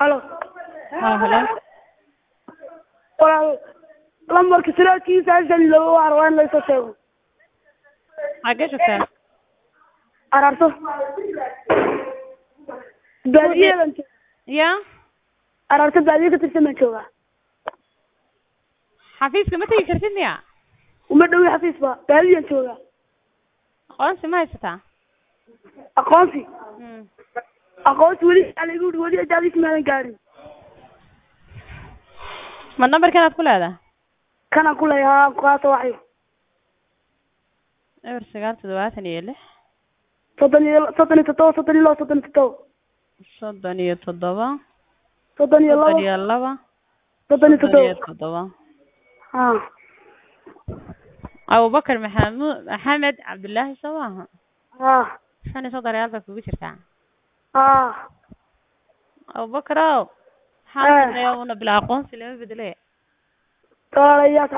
Halo. Hello. Walaal lambarka siraalkiisa asan loo arwaan la soo sheego. Xagee joogtaa? Ararto. Baadiyadan. Ya? Ararto baadiya ka tirsan jooga. Xafiiska ma tagi kartid miya? Uma dhawi xafiis ba, baadiyan jooga. Aqoonsi ma haysataa? Aqoonsi. Aqoonsi wali ajaabis ma gaarin. Ma numberkan aad ku leedahay? Kana ku leeyahay qaato waxay. Ewer 976 77 77 Abu Bakar Maxamed Cabdullaahi Sawaha. Shan soo dareal baa kugu jirtaa. Abu Bakar xaaladda una bila aqoonsi lama bedelay.